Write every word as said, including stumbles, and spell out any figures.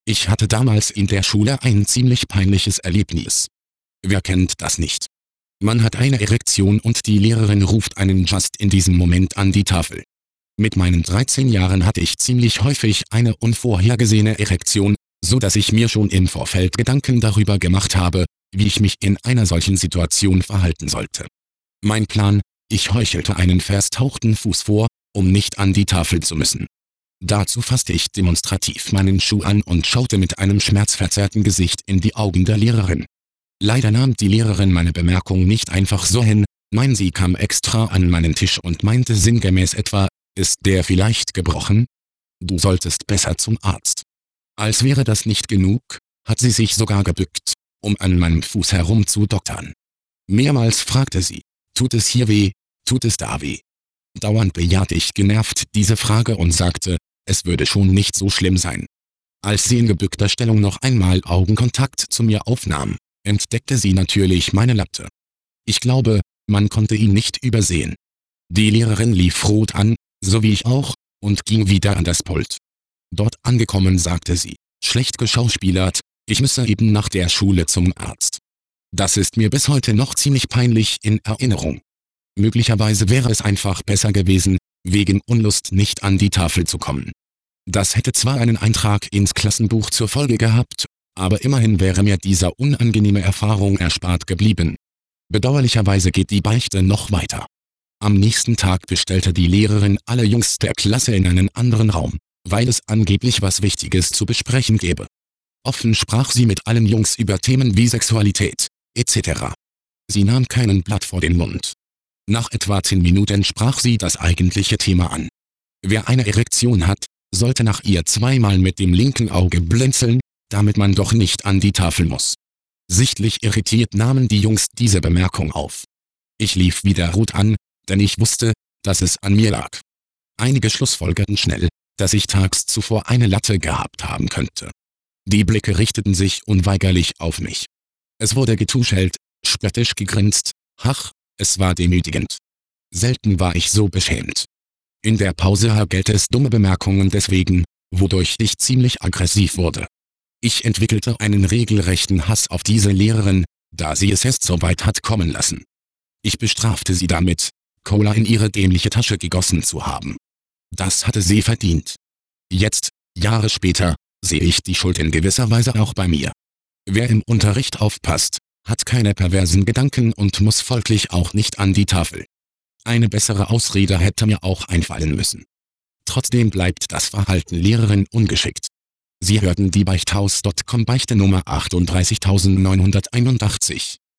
Ich hatte damals in der Schule ein ziemlich peinliches Erlebnis. Wer kennt das nicht? Man hat eine Erektion und die Lehrerin ruft einen just in diesem Moment an die Tafel. Mit meinen dreizehn Jahren hatte ich ziemlich häufig eine unvorhergesehene Erektion, so dass ich mir schon im Vorfeld Gedanken darüber gemacht habe, wie ich mich in einer solchen Situation verhalten sollte. Mein Plan: Ich heuchelte einen verstauchten Fuß vor, um nicht an die Tafel zu müssen. Dazu fasste ich demonstrativ meinen Schuh an und schaute mit einem schmerzverzerrten Gesicht in die Augen der Lehrerin. Leider nahm die Lehrerin meine Bemerkung nicht einfach so hin, nein, sie kam extra an meinen Tisch und meinte sinngemäß etwa: Ist der vielleicht gebrochen? Du solltest besser zum Arzt. Als wäre das nicht genug, hat sie sich sogar gebückt, um an meinem Fuß herumzudoktern. Mehrmals fragte sie: Tut es hier weh? Tut es da weh? Dauernd bejahte ich genervt diese Frage und sagte, es würde schon nicht so schlimm sein. Als sie in gebückter Stellung noch einmal Augenkontakt zu mir aufnahm, entdeckte sie natürlich meine Latte. Ich glaube, man konnte ihn nicht übersehen. Die Lehrerin lief rot an, so wie ich auch, und ging wieder an das Pult. Dort angekommen sagte sie, schlecht geschauspielert, ich müsse eben nach der Schule zum Arzt. Das ist mir bis heute noch ziemlich peinlich in Erinnerung. Möglicherweise wäre es einfach besser gewesen, wegen Unlust nicht an die Tafel zu kommen. Das hätte zwar einen Eintrag ins Klassenbuch zur Folge gehabt, aber immerhin wäre mir diese unangenehme Erfahrung erspart geblieben. Bedauerlicherweise geht die Beichte noch weiter. Am nächsten Tag bestellte die Lehrerin alle Jungs der Klasse in einen anderen Raum, weil es angeblich was Wichtiges zu besprechen gäbe. Offen sprach sie mit allen Jungs über Themen wie Sexualität, et cetera. Sie nahm keinen Blatt vor den Mund. Nach etwa zehn Minuten sprach sie das eigentliche Thema an. Wer eine Erektion hat, sollte nach ihr zweimal mit dem linken Auge blinzeln, damit man doch nicht an die Tafel muss. Sichtlich irritiert nahmen die Jungs diese Bemerkung auf. Ich lief wieder rot an, denn ich wusste, dass es an mir lag. Einige schlussfolgerten schnell, dass ich tags zuvor eine Latte gehabt haben könnte. Die Blicke richteten sich unweigerlich auf mich. Es wurde getuschelt, spöttisch gegrinst, ach, es war demütigend. Selten war ich so beschämt. In der Pause hagelte es dumme Bemerkungen deswegen, wodurch ich ziemlich aggressiv wurde. Ich entwickelte einen regelrechten Hass auf diese Lehrerin, da sie es erst so weit hat kommen lassen. Ich bestrafte sie damit, Cola in ihre dämliche Tasche gegossen zu haben. Das hatte sie verdient. Jetzt, Jahre später, sehe ich die Schuld in gewisser Weise auch bei mir. Wer im Unterricht aufpasst, hat keine perversen Gedanken und muss folglich auch nicht an die Tafel. Eine bessere Ausrede hätte mir auch einfallen müssen. Trotzdem bleibt das Verhalten Lehrerin ungeschickt. Sie hörten die Beichthaus Punkt com Beichte Nummer achtunddreißigtausendneunhunderteinundachtzig.